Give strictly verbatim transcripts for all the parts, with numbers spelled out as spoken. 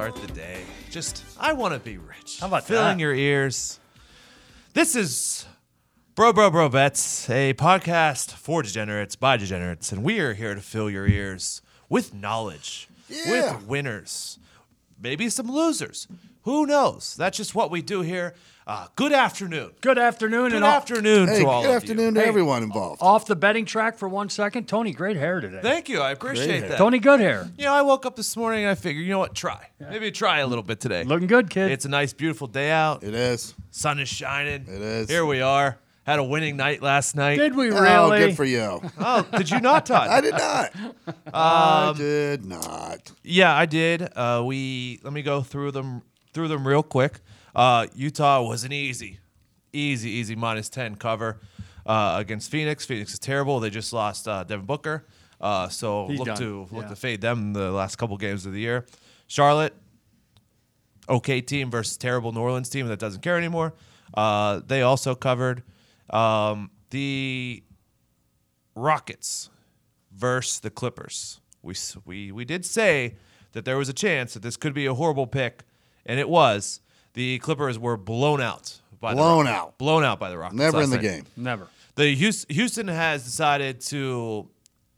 start the day. Just, I want to be rich. How about Filling that? your ears. This is Bro Bro Bro Bets, a podcast for degenerates by degenerates, and we are here to fill your ears with knowledge, Yeah. with winners, maybe some losers. Who knows? That's just what we do here. Uh, good afternoon. Good afternoon. Good and off, afternoon Hey, to all good of afternoon you. to everyone involved. off the betting track for one second. Tony, great hair today. Thank you. I appreciate Great hair. that. Tony, good hair. You know, I woke up this morning and I figured, you know what? Try. Maybe try a little bit today. Looking good, kid. It's a nice, beautiful day out. It is. Sun is shining. It is. Here we are. Had a winning night last night. Did we Oh, really? good for you. Oh, did you not, Todd? I did not. I did not. Yeah, I did. Uh, we let me go through them through them real quick. Uh, Utah wasn't easy, easy, easy minus ten cover uh, against Phoenix. Phoenix is terrible. They just lost uh, Devin Booker, uh, so He's look done. to look Yeah. to fade them the last couple games of the year. Charlotte, okay team versus terrible New Orleans team that doesn't care anymore. Uh, they also covered um, the Rockets versus the Clippers. We s- we we did say that there was a chance that this could be a horrible pick, and it was. The Clippers were blown out by Blown the out. blown out by the Rockets. Never last in the night. game. Never. The Houston, Houston has decided to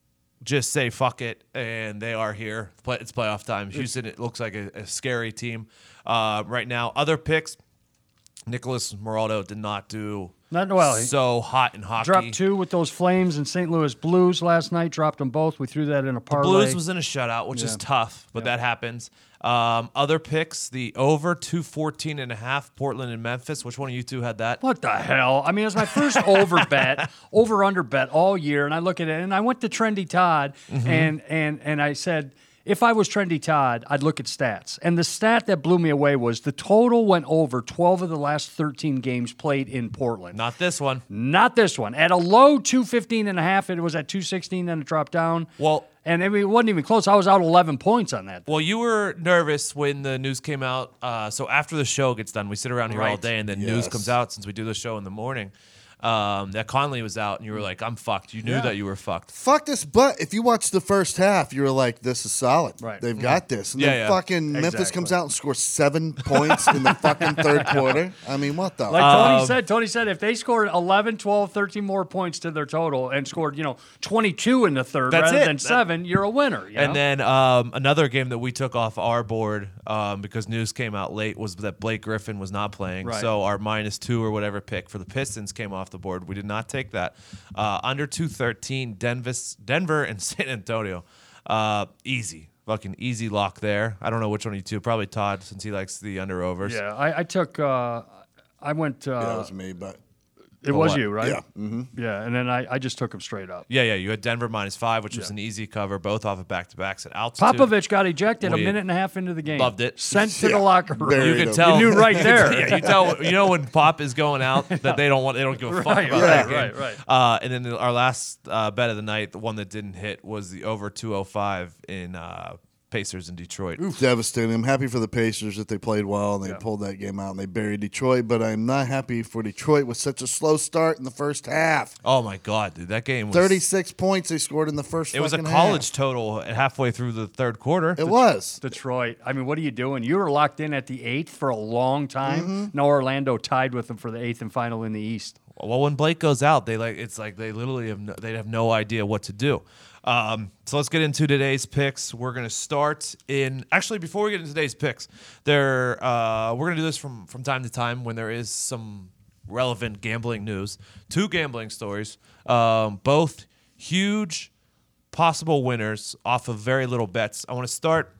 just say fuck it, and they are here. Play- It's playoff time. Houston, it looks like a, a scary team uh, right now. Other picks, Nicholas Moraldo did not do Not well. He so hot in hockey. dropped two with those Flames and Saint Louis Blues last night. Dropped them both. We threw that in a parlay. Blues was in a shutout, which is Yeah. tough, but that happens. Um, other picks, the over two fourteen and a half, Portland and Memphis. Which one of you two had that? What the hell? I mean, it was my first over bet, over under bet all year, and I look at it, and I went to Trendy Todd, Mm-hmm. and and and I said, if I was Trendy Todd, I'd look at stats, and the stat that blew me away was the total went over twelve of the last thirteen games played in Portland. Not this one. Not this one. At a low two fifteen and a half, it was at two sixteen, then it dropped down. Well, And I mean, it wasn't even close. I was out eleven points on that. Well, you were nervous when the news came out. Uh, so after the show gets done, we sit around here all Right. day, and then news Yes. comes out since we do the show in the morning. Um, that Conley was out, and you were like, "I'm fucked." You knew Yeah. that you were fucked. Fuck this, but if you watch the first half, you were like, this is solid. Right. They've got this. And Yeah, then yeah. fucking Memphis Exactly. comes out and scores seven points in the fucking third quarter. I mean, what the? Like Tony Um, said, Tony said if they scored eleven, twelve, thirteen more points to their total and scored, you know, twenty-two in the third That's rather it. than That- seven, you're a winner. You And know? then um, another game that we took off our board um, because news came out late was that Blake Griffin was not playing. Right. So our minus two or whatever pick for the Pistons came off the board. We did not take that. Uh, under two thirteen, Denver, Denver and San Antonio. Uh, easy. Fucking easy lock there. I don't know which one of you two. Probably Todd, since he likes the under overs. yeah, I, I took, uh, I went, uh, Yeah, that was me, but it was what? you, right? yeah. Mm-hmm. Yeah, and then I, I just took him straight up. Yeah, yeah. You had Denver minus five, which was Yeah. an easy cover, both off of back to backs at altitude. Popovich got ejected We a minute and a half into the game. loved it. Sent to Yeah, the locker room. very You There can you tell. You knew right there. yeah, you tell. You know when Pop is going out that they don't want. They don't give a fuck Right, about right, that game. right, right. Uh, and then the, our last uh, bet of the night, the one that didn't hit, was the over two oh five in uh, Pacers in Detroit. Devastating. I'm happy for the Pacers that they played well and they Yeah. pulled that game out and they buried Detroit, but I'm not happy for Detroit with such a slow start in the first half. Oh my god, dude, that game was thirty-six points they scored in the first It was a fucking college half. total at halfway through the third quarter. It was. Detroit. I mean, what are you doing? You were locked in at the eighth for a long time. Mm-hmm. Now Orlando tied with them for the eighth and final in the East. Well, when Blake goes out, they like it's like they literally have no, they have no idea what to do. Um, so let's get into today's picks. We're gonna start in actually before we get into today's picks, there uh, we're gonna do this from from time to time when there is some relevant gambling news. Two gambling stories, um, both huge possible winners off of very little bets. I want to start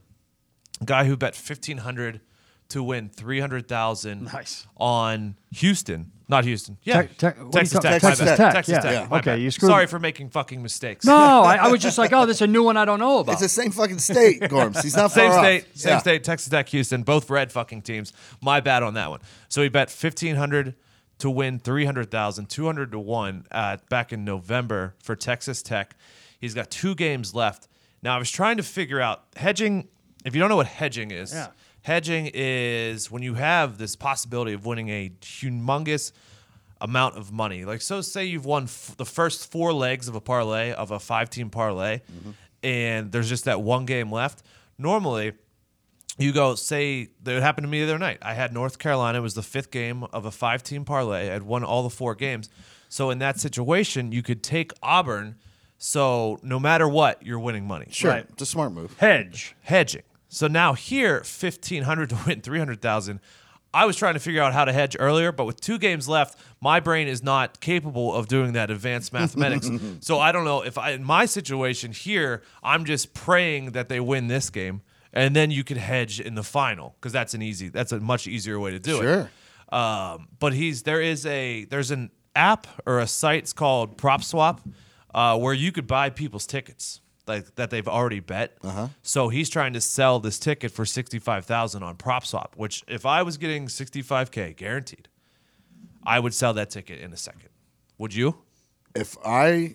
a guy who bet fifteen hundred to win three hundred thousand Nice. on Houston. Not Houston. Yeah. Tech- Tech- what are you Texas talking- Tech. Texas my bad. Tech, Texas yeah. Tech. Yeah. my Okay, bad. you screwed- Sorry for making fucking mistakes. No, I, I was just like, oh, this is a new one I don't know about. It's the same fucking state, Gorms. He's not Same far state, off. same Yeah. state, Texas Tech, Houston, both red fucking teams. My bad on that one. So he bet fifteen hundred to win three hundred thousand, two hundred to one at back in November for Texas Tech. He's got two games left. Now I was trying to figure out hedging. If you don't know what hedging is, Yeah. hedging is when you have this possibility of winning a humongous amount of money. Like, so say you've won f- the first four legs of a parlay, of a five-team parlay, and there's just that one game left. Normally, you go, say, that happened to me the other night. I had North Carolina. It was the fifth game of a five-team parlay. I had won all the four games. So in that situation, you could take Auburn. So no matter what, you're winning money. Sure, Right. it's a smart move. Hedge. Hedging. So now here, fifteen hundred to win three hundred thousand. I was trying to figure out how to hedge earlier, but with two games left, my brain is not capable of doing that advanced mathematics. So I don't know if I, in my situation here, I'm just praying that they win this game, and then you could hedge in the final because that's an easy, that's a much easier way to do Sure. it. Um, but he's there is a there's an app or a site it's called PropSwap uh, where you could buy people's tickets like that they've already bet. Uh-huh. So he's trying to sell this ticket for sixty-five thousand on PropSwap, which if I was getting sixty-five K guaranteed, I would sell that ticket in a second. Would you? If I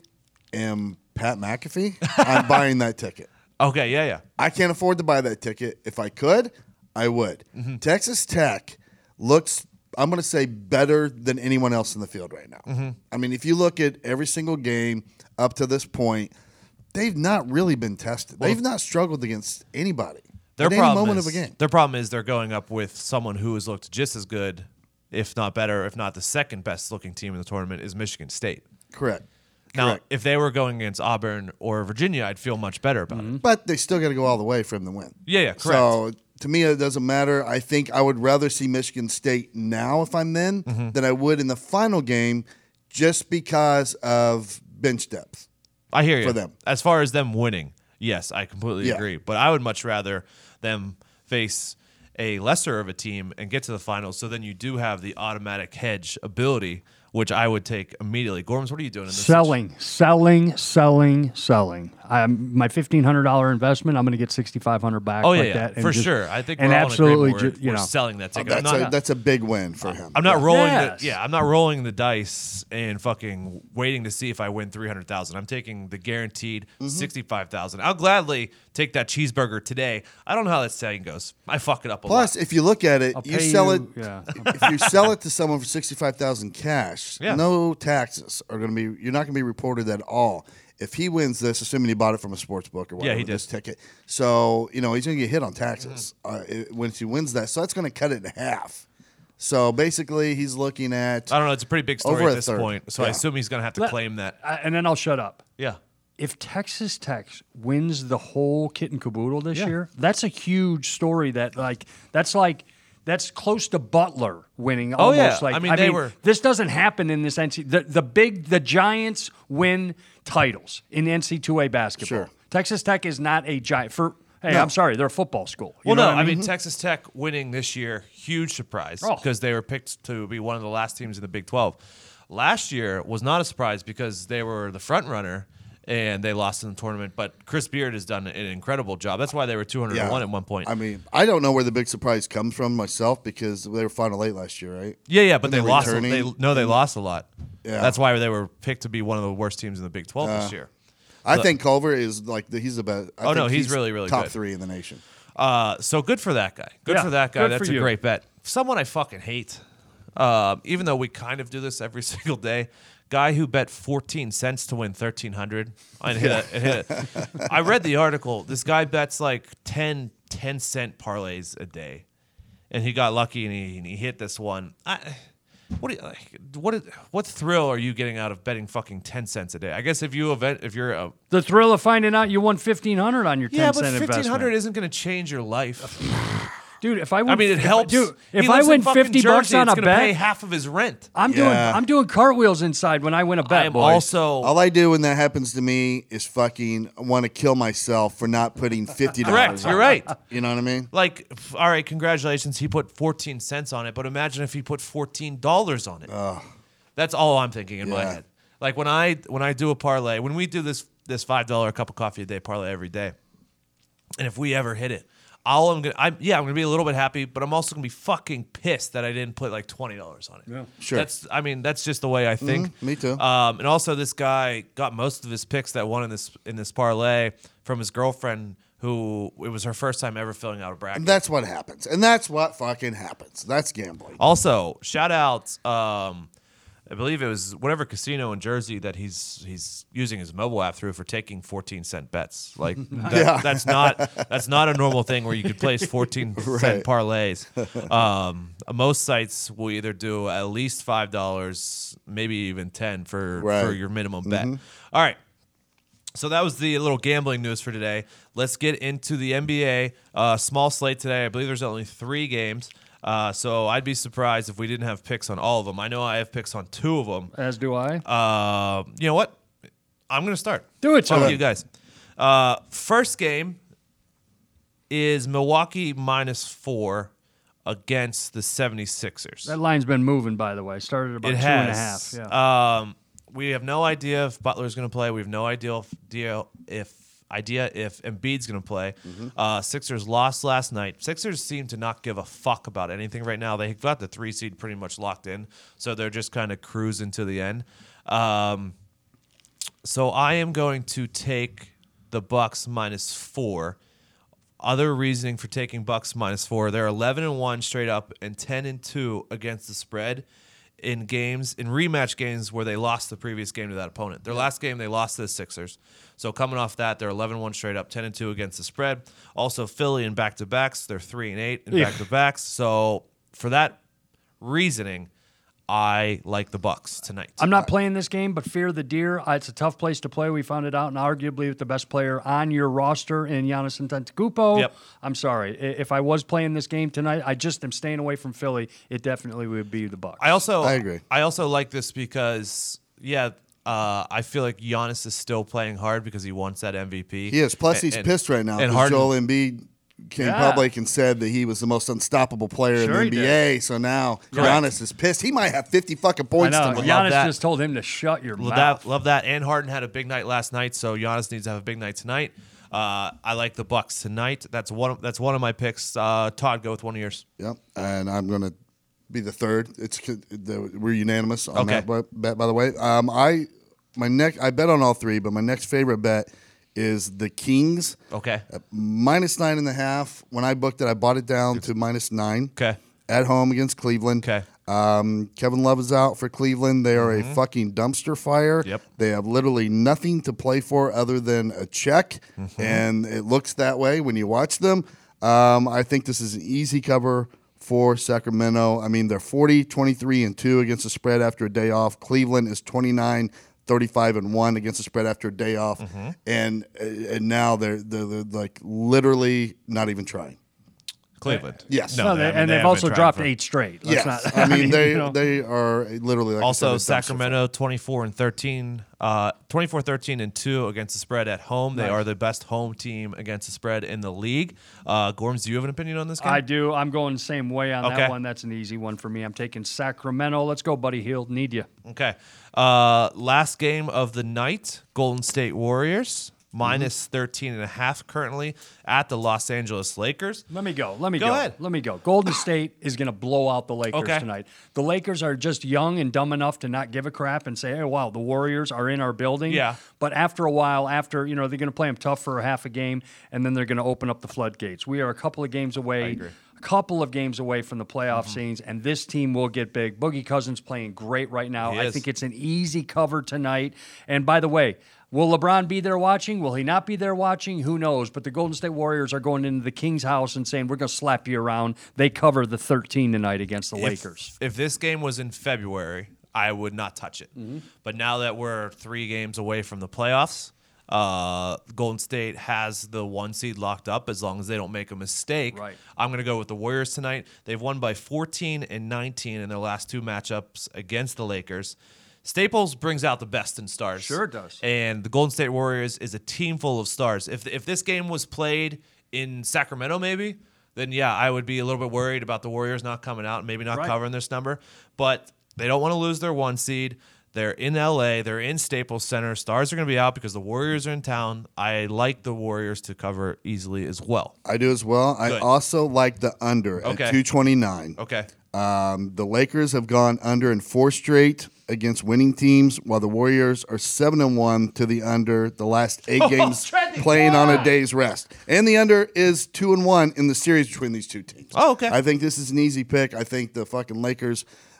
am Pat McAfee, I'm buying that ticket. Okay, yeah, yeah. I can't afford to buy that ticket. If I could, I would. Mm-hmm. Texas Tech looks, I'm going to say, better than anyone else in the field right now. Mm-hmm. I mean, if you look at every single game up to this point, they've not really been tested. They've not struggled against anybody Their at any problem moment is, of a game. Their problem is they're going up with someone who has looked just as good, if not better, if not the second best looking team in the tournament is Michigan State. Correct. Now, Correct. if they were going against Auburn or Virginia, I'd feel much better about it. But they still got to go all the way for them to win. Yeah, yeah, correct. So to me, it doesn't matter. I think I would rather see Michigan State now if I'm them Mm-hmm. than I would in the final game just because of bench depth. I hear you. for them. As far as them winning, yes, I completely Yeah. agree. But I would much rather them face a lesser of a team and get to the finals. So then you do have the automatic hedge ability, which I would take immediately. Gorms, what are you doing in this? Selling, selling, selling, selling. I'm, my fifteen hundred dollar investment, I'm going to get sixty-five hundred back. Oh like yeah, yeah. that and for just- sure. I think and we're absolutely, all in agreement. ju- We're, you we're know, selling that ticket. That's I'm a not, that's a big win for him. I'm not Yeah. rolling Yes. the yeah. I'm not rolling the dice and fucking waiting to see if I win three hundred thousand. I'm taking the guaranteed Mm-hmm. sixty-five thousand. I'll gladly take that cheeseburger today. I don't know how that saying goes. I fuck it up a Plus, lot. if you look at it, I'll you pay sell you- it. yeah. If you sell it to someone for sixty-five thousand cash, Yeah. no taxes are going to be. You're not going to be reported at all. If he wins this, assuming he bought it from a sports book or whatever, he did. this ticket, so you know he's going to get hit on taxes Mm-hmm. uh, it- once he wins that. So that's going to cut it in half. So basically, he's looking at I don't know. It's a pretty big story Over at a this third. point. So I Yeah. assume he's going to have to Let- claim that. I- and then I'll shut up. Yeah. If Texas Tech wins the whole kit and caboodle this Yeah. year, that's a huge story. That like that's like that's close to Butler winning. Oh, yeah. Almost like I mean, they were- This doesn't happen in this N C. The, the big the Giants win titles in N C double A basketball. Sure. Texas Tech is not a giant. For hey, No. I'm sorry, they're a football school. You Well, know no, what I mean Texas Tech winning this year, huge surprise Oh. because they were picked to be one of the last teams in the Big twelve. Last year was not a surprise because they were the front runner and they lost in the tournament. But Chris Beard has done an incredible job. That's why they were two hundred one at one point. I mean, I don't know where the big surprise comes from myself because they were final eight last year, right? yeah, yeah, but And they they're lost. returning. They no, they lost a lot. Yeah. That's why they were picked to be one of the worst teams in the Big twelve this year. I But- think Culver is like the, he's the best. I Oh, think no, he's really, really top good. three in the nation. Uh, so good for that guy. Good Yeah, for that guy. good That's for a you. great bet. Someone I fucking hate. Um, even though we kind of do this every single day, guy who bet fourteen cents to win thirteen hundred and hit it. Hit it. I read the article. This guy bets like ten, ten cent parlays a day, and he got lucky and he, and he hit this one. I, what do you, like, what is, what thrill are you getting out of betting fucking ten cents a day? I guess if you event if you're a The thrill of finding out you won fifteen hundred on your ten yeah, but cent fifteen investment. hundred isn't going to change your life. Dude, if I win, I mean, it if I- helps. Dude, He if I lives in win fucking fifty bucks Jersey, on it's a gonna bet, pay half of his rent. I'm doing Yeah. I'm doing cartwheels inside when I win a bet. I am boys. also All I do when that happens to me is fucking want to kill myself for not putting fifty dollars. correct. You're right. You know what I mean? Like, f- all right, congratulations. He put fourteen cents on it, but imagine if he put fourteen dollars on it. That's all I'm thinking in my Yeah. head. Like when I when I do a parlay, when we do this this five dollar cup of coffee a day parlay every day, and if we ever hit it, all I'm gonna, I'm yeah, I'm gonna be a little bit happy, but I'm also gonna be fucking pissed that I didn't put like twenty dollars on it. Yeah. Sure. That's, I mean, that's just the way I think. me too. Um, and also, this guy got most of his picks that won in this in this parlay from his girlfriend, who it was her first time ever filling out a bracket. And that's what happens. And that's what fucking happens. That's gambling. Also, shout out um, I believe it was whatever casino in Jersey that he's he's using his mobile app through for taking fourteen cent bets. Like that, Yeah. that's not that's not a normal thing where you could place fourteen Right. cent parlays. Um, most sites will either do at least five dollars, maybe even ten for Right. for your minimum bet. All right. So that was the little gambling news for today. Let's get into the N B A. Uh, small slate today. I believe there's only three games. Uh, so I'd be surprised if we didn't have picks on all of them. I know I have picks on two of them. As do I. Uh, you know what? I'm going to start. Do it, Fuck Tony. you guys. Uh, first game is Milwaukee minus four against the 76ers. That line's been moving, by the way. Started about It two has. and a half. Yeah. Um, we have no idea if Butler's going to play. We have no idea if, idea if idea if Embiid's going to play. Mm-hmm. Uh, Sixers lost last night. Sixers seem to not give a fuck about anything right now. They got the three seed pretty much locked in, so they're just kind of cruising to the end. Um, so I am going to take the Bucks minus four. Other reasoning for taking Bucks minus four: they're eleven and one straight up and ten and two against the spread in games in rematch games where they lost the previous game to that opponent. Their last game they lost to the Sixers. So coming off that, they're eleven and one straight up, ten and two against the spread. Also Philly in back to backs, they're three and eight in Yeah. back to backs. So for that reasoning, I like the Bucks tonight. I'm not playing this game, but fear the deer. Uh, it's a tough place to play. We found it out, and arguably with the best player on your roster in Giannis Antetokounmpo. Yep. I'm sorry. I- If I was playing this game tonight, I just am staying away from Philly. It definitely would be the Bucks. I also I agree. I also like this because yeah, uh, I feel like Giannis is still playing hard because he wants that M V P. He is. Plus, And- he's and- pissed right now And because Harden, Joel Embiid came Yeah. public and said that he was the most unstoppable player Sure in the he N B A. So now Correct. Giannis is pissed. He might have fifty fucking I points know. tonight. Love Giannis that. just told him to shut your love mouth. that, love that. And Harden had a big night last night, so Giannis needs to have a big night tonight. Uh, I like the Bucks tonight. That's one. Of, that's one of my picks. Uh, Todd, go with one of yours. Yep. And I'm going to be the third. It's the, We're unanimous on Okay. that bu- bet, by the way. Um, I my next I bet on all three, but my next favorite bet is the Kings. Okay. Minus nine and a half. When I booked it, I bought it down to minus nine. Okay. At home against Cleveland. Okay. Um, Kevin Love is out for Cleveland. They are a fucking dumpster fire. Yep. They have literally nothing to play for other than a check, and it looks that way when you watch them. Um, I think this is an easy cover for Sacramento. I mean, they're forty, twenty-three, and two against the spread after a day off. Cleveland is twenty-nine, thirty-five, and one against the spread after a day off. And and now they're, they're, they're like literally not even trying. Cleveland. Yes. No, they they, haven't- and they they've haven't also been dropped trying for- eight straight. Let's Yes. not- I mean, they you know. they are literally like I Also, said, a dumpster Sacramento twenty-four and thirteen, uh, twenty-four, thirteen and two against the spread at home. They Nice. are the best home team against the spread in the league. Uh, Gorms, do you have an opinion on this game? I do. I'm going the same way on Okay. that one. That's an easy one for me. I'm taking Sacramento. Let's go, Buddy Hield. Need you. Okay. Uh, last game of the night, Golden State Warriors, minus thirteen and a half currently at the Los Angeles Lakers. Let me go. Let me Go go. ahead. Let me go. Golden State is going to blow out the Lakers Okay. tonight. The Lakers are just young and dumb enough to not give a crap and say, "Oh wow, the Warriors are in our building." Yeah. But after a while, after you know, they're going to play them tough for a half a game, and then they're going to open up the floodgates. We are a couple of games away. agree. A couple of games away from the playoff Mm-hmm. scenes, and this team will get big. Boogie Cousins playing great right now. He I is. think it's an easy cover tonight. And by the way, will LeBron be there watching? Will he not be there watching? Who knows? But the Golden State Warriors are going into the King's house and saying, we're going to slap you around. They cover the thirteen tonight against the If- Lakers. If this game was in February, I would not touch it. Mm-hmm. But now that we're three games away from the playoffs, uh, Golden State has the one seed locked up as long as they don't make a mistake. Right. I'm going to go with the Warriors tonight. They've won by fourteen and nineteen in their last two matchups against the Lakers. Staples brings out the best in stars. Sure it does. And the Golden State Warriors is a team full of stars. If if this game was played in Sacramento, maybe, then yeah, I would be a little bit worried about the Warriors not coming out and maybe not Right. covering this number. But they don't want to lose their one seed. They're in L A. They're in Staples Center. Stars are going to be out because the Warriors are in town. I like the Warriors to cover easily as well. I do as well. I Good. also like the under Okay. at two twenty-nine. Okay. Um, the Lakers have gone under in four straight against winning teams, while the Warriors are seven and one to the under the last eight games trending. playing on a day's rest. And the under is two and one in the series between these two teams. Oh, okay. I think this is an easy pick. I think the fucking Lakers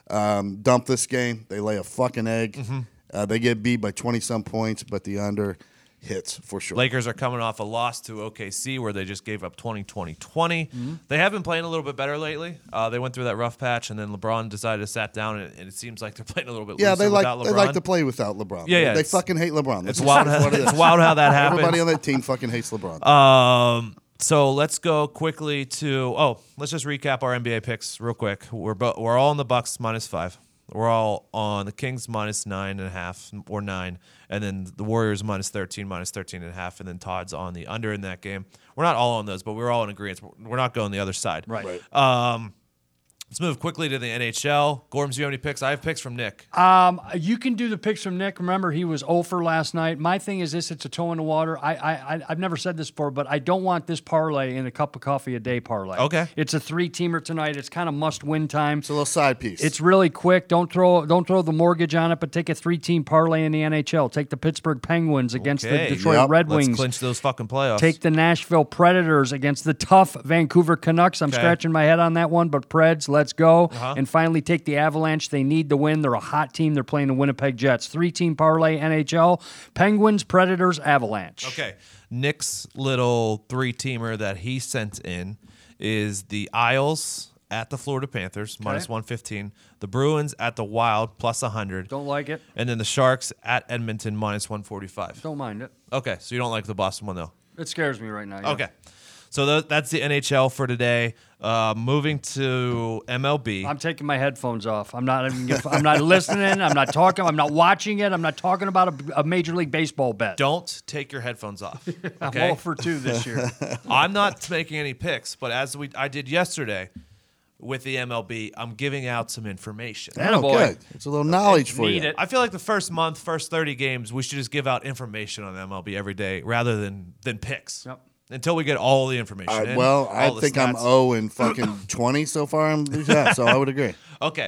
um, dump this game. They lay a fucking egg. Mm-hmm. Uh, they get beat by twenty-some points, but the under hits for sure. Lakers are coming off a loss to O K C where they just gave up twenty, twenty, twenty. Mm-hmm. They have been playing a little bit better lately. Uh, they went through that rough patch, and then LeBron decided to sat down, and, and it seems like they're playing a little bit yeah, looser they like without LeBron. they like to play without LeBron. Yeah, yeah, They it's- fucking hate LeBron. It's This is wild. what it It's is. wild how that happens. Everybody on that team fucking hates LeBron. Um, so let's go quickly to oh, let's just recap our N B A picks real quick. We're bo- we're all on the Bucks minus five. We're all on the Kings minus nine and a half or nine, and then the Warriors minus thirteen, minus thirteen and a half, and then Todd's on the under in that game. We're not all on those, but we're all in agreement. We're not going the other side. Right. Right. Um, let's move quickly to the N H L. Gorms, you have any picks? I have picks from Nick. Um, you can do the picks from Nick. Remember, he was oh for last night. My thing is this: it's a toe in the water. I, I, I- I've never said this before, but I don't want this parlay in a cup of coffee a day parlay. Okay. It's a three-teamer tonight. It's kind of must-win time. It's a little side piece. It's really quick. Don't throw don't throw the mortgage on it, but take a three-team parlay in the N H L. Take the Pittsburgh Penguins against Okay, the Detroit yep. Red Let's Wings. clinch those fucking playoffs. Take the Nashville Predators against the tough Vancouver Canucks. I'm Okay. scratching my head on that one, but Preds, let's go. Uh-huh. And finally, take the Avalanche. They need the win. They're a hot team. They're playing the Winnipeg Jets. Three-team parlay, N H L, Penguins, Predators, Avalanche. Okay. Nick's little three-teamer that he sent in is the Isles at the Florida Panthers, minus one fifteen. The Bruins at the Wild, plus one hundred. Don't like it. And then the Sharks at Edmonton, minus one forty-five. Don't mind it. Okay, so you don't like the Boston one, though? It scares me right now. yeah. Okay. So th- that's the N H L for today. Uh, moving to M L B. I'm taking my headphones off. I'm not even. I'm not listening. I'm not talking. I'm not watching it. I'm not talking about a, a Major League Baseball bet. Don't take your headphones off. I'm Okay? all for two this year. I'm not making any picks, but as we I did yesterday with the M L B, I'm giving out some information. oh, Attaboy. good. It's a little knowledge for Need you. it. I feel like the first month, first thirty games, we should just give out information on M L B every day rather than than picks. Yep. Until we get all the information. Uh, in, well, I all the think I'm stats. oh and fucking twenty so far. I'm, yeah, so I would agree. Okay.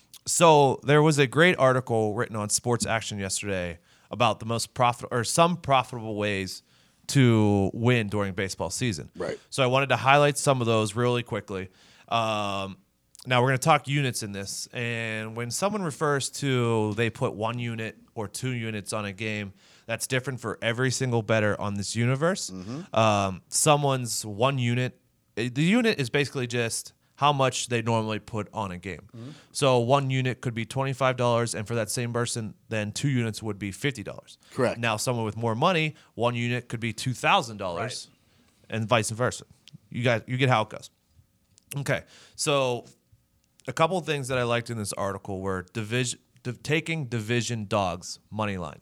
So there was a great article written on Sports Action yesterday about the most profit or some profitable ways to win during baseball season. Right. So I wanted to highlight some of those really quickly. Um, now we're going to talk units in this, and when someone refers to they put one unit or two units on a game, that's different for every single bettor on this universe. Um, someone's one unit, eh, the unit is basically just how much they normally put on a game. So one unit could be twenty-five dollars, and for that same person, then two units would be fifty dollars. Correct. Now, someone with more money, one unit could be two thousand dollars, and vice versa. You guys, you get how it goes. Okay, so a couple of things that I liked in this article were division, div- taking division dogs money line.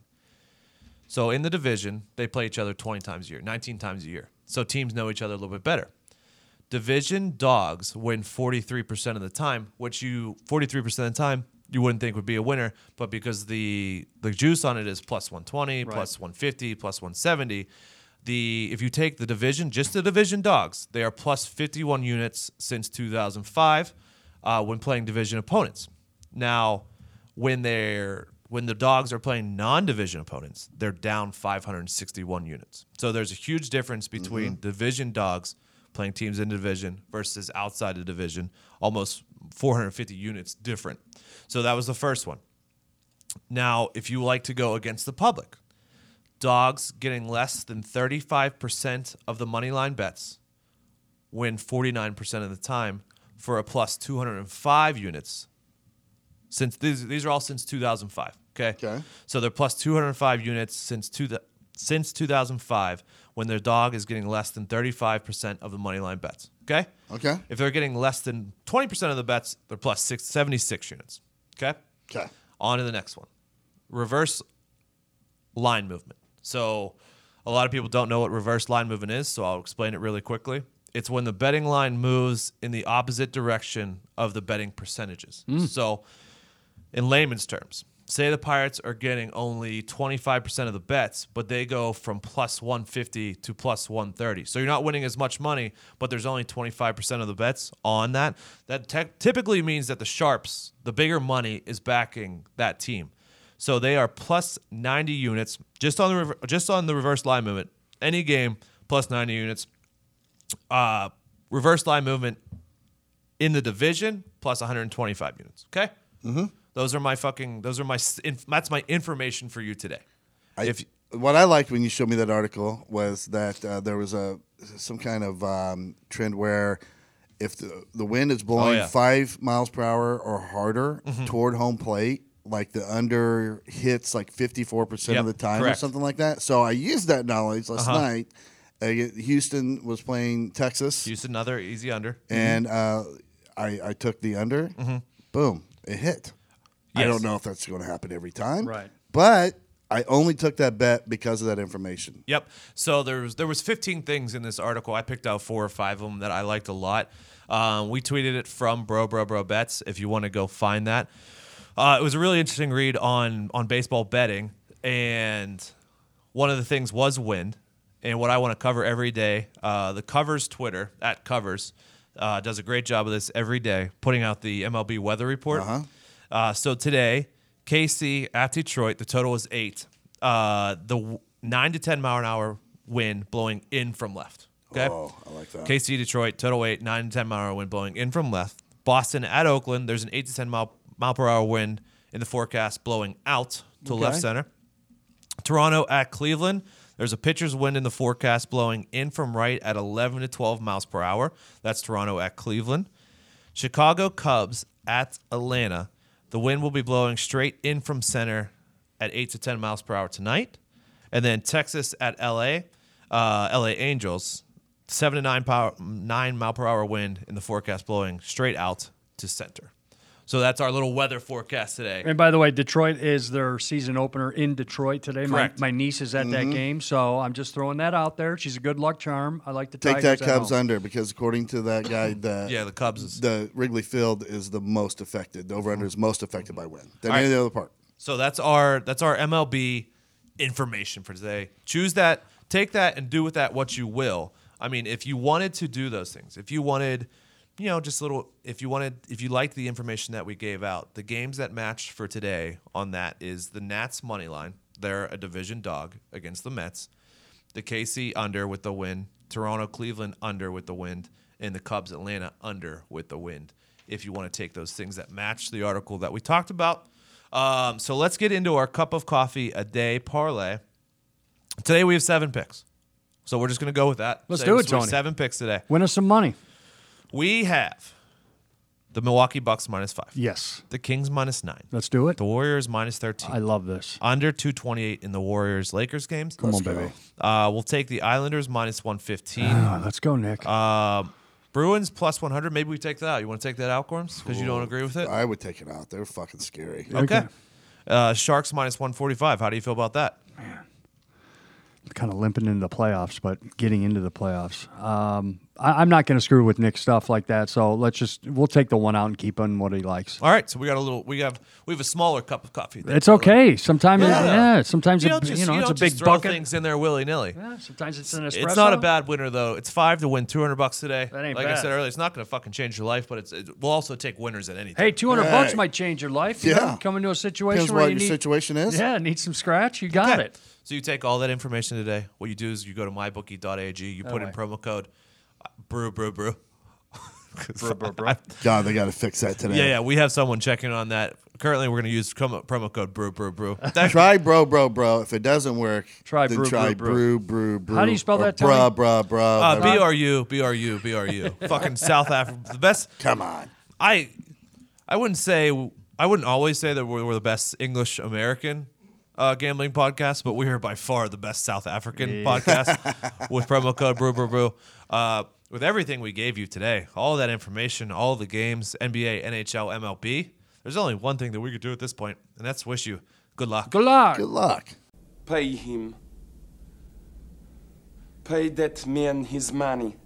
So in the division, they play each other twenty times a year, nineteen times a year. So teams know each other a little bit better. Division dogs win forty-three percent of the time, which you forty-three percent of the time you wouldn't think would be a winner, but because the the juice on it is plus one twenty, Right. plus one fifty, plus one seventy, the if you take the division, just the division dogs, they are plus fifty-one units since two thousand five uh, when playing division opponents. Now, when they're when the dogs are playing non-division opponents, they're down five hundred sixty-one units. So there's a huge difference between division dogs playing teams in division versus outside the division, almost four hundred fifty units different. So that was the first one. Now, if you like to go against the public, dogs getting less than thirty-five percent of the money line bets win forty-nine percent of the time for a plus two hundred five units. Since these these are all since two thousand five. Okay. Okay. So they're plus two hundred five units since two since two thousand five when their dog is getting less than thirty-five percent of the money line bets. Okay. Okay. If they're getting less than twenty percent of the bets, they're plus six, seventy-six units. Okay. Okay. On to the next one. Reverse line movement. So a lot of people don't know what reverse line movement is, so I'll explain it really quickly. It's when the betting line moves in the opposite direction of the betting percentages. So in layman's terms, say the Pirates are getting only twenty-five percent of the bets, but they go from plus one fifty to plus one thirty. So you're not winning as much money, but there's only twenty-five percent of the bets on that. That te- typically means that the sharps, the bigger money, is backing that team. So they are plus ninety units just on the rever- just on the reverse line movement. Any game plus ninety units. Uh, reverse line movement in the division plus one hundred twenty-five units. Okay. Mm-hmm. Those are my fucking. Those are my. Inf- that's my information for you today. I, if what I liked when you showed me that article was that uh, there was a some kind of um, trend where if the, the wind is blowing Oh, yeah. five miles per hour or harder Mm-hmm. toward home plate, like the under hits like fifty-four percent of Yep, the time correct. or something like that. So I used that knowledge last Uh-huh. night. Uh, Houston was playing Texas, Houston, another easy under. and uh, I, I took the under. Boom, it hit. I Yes. don't know if that's going to happen every time, Right. But I only took that bet because of that information. Yep. So there was there was fifteen things in this article. I picked out four or five of them that I liked a lot. Um, we tweeted it from Bro Bro Bro Bets. If you want to go find that, uh, it was a really interesting read on on baseball betting, and one of the things was wind. And what I want to cover every day, uh, the Covers Twitter at Covers uh, does a great job of this every day, putting out the M L B weather report. Uh-huh. Uh, so today, K C at Detroit, the total was eight. Uh, the w- nine to ten mile an hour wind blowing in from left. Okay. Oh, I like that. K C Detroit, total eight, nine to ten mile an hour wind blowing in from left. Boston at Oakland, there's an eight to ten mile mile per hour wind in the forecast blowing out to Okay. left center. Toronto at Cleveland, there's a pitcher's wind in the forecast blowing in from right at eleven to twelve miles per hour. That's Toronto at Cleveland. Chicago Cubs at Atlanta, the wind will be blowing straight in from center at eight to ten miles per hour tonight. And then Texas at L A, uh, L A Angels, seven to nine, power, nine mile per hour wind in the forecast blowing straight out to center. So that's our little weather forecast today. And by the way, Detroit is their season opener in Detroit today. My, Correct. my niece is at that game, so I'm just throwing that out there. She's a good luck charm. I like the Take Tigers that at Cubs home. under because according to that guy, the Yeah, the Cubs is. the Wrigley Field is the most affected. The over under is most affected by wind than All any right. of the other part. So that's our that's our M L B information for today. Choose that, take that, and do with that what you will. I mean, if you wanted to do those things, if you wanted, you know, just a little, if you wanted, if you liked the information that we gave out, the games that matched for today on that is the Nats money line. They're a division dog against the Mets. The K C under with the win. Toronto Cleveland under with the wind, and the Cubs Atlanta under with the wind. If you want to take those things that match the article that we talked about. Um, so let's get into our cup of coffee a day parlay. Today we have seven picks. So we're just going to go with that. Let's Say- do it, so we have Tony. Seven picks today. Win us some money. We have the Milwaukee Bucks minus five. Yes. The Kings minus nine. Let's do it. The Warriors minus thirteen. I love this. Under two twenty-eight in the Warriors-Lakers games. Come on, baby. Uh, we'll take the Islanders minus one fifteen. Ah, let's go, Nick. Uh, Bruins plus one hundred. Maybe we take that out. You want to take that out, Corms? Because you don't agree with it? I would take it out. They're fucking scary. Okay. Okay. Uh, Sharks minus one forty-five. How do you feel about that? Kind of limping into the playoffs, but getting into the playoffs. Um, I, I'm not going to screw with Nick's stuff like that. So let's just we'll take the one out and keep on what he likes. All right. So we got a little. We have we have a smaller cup of coffee. It's okay. Sometimes, Yeah. it, yeah. Sometimes You it, don't just you know you it's don't a big just throw bucket. things in there willy nilly. Yeah, sometimes it's an espresso. It's not a bad winner though. It's five to win two hundred bucks today. That ain't like I bad. said earlier, it's not going to fucking change your life, but it's it, we'll also take winners at anything. Hey, two hundred Hey. bucks might change your life. You Yeah. know, come into a situation Depends where what you your need, situation is. yeah, need some scratch. You got Okay. it. So you take all that information today. What you do is you go to my bookie dot a g. You put in way. promo code uh, brew brew brew. Brew, brew, brew. God, they got to fix that today. Yeah, yeah. We have someone checking on that. Currently, we're going to use promo, promo code brew brew brew. That, Try bro, bro, bro. If it doesn't work, Try then brew, try brew, brew, brew, brew. How do you spell or that, Tony? Bruh, bruh, bruh. uh, whatever. B R U B R U B R U. Fucking South Africa, the best. Come on. I, I wouldn't say I wouldn't always say that we're, we're the best English American uh, gambling podcast, but we are by far the best South African podcast with promo code brew brew brew. Uh, with everything we gave you today, all that information, all the games, N B A, N H L, M L B. There's only one thing that we could do at this point, and that's wish you good luck. Good luck. Good luck. Pay him. Pay that man his money.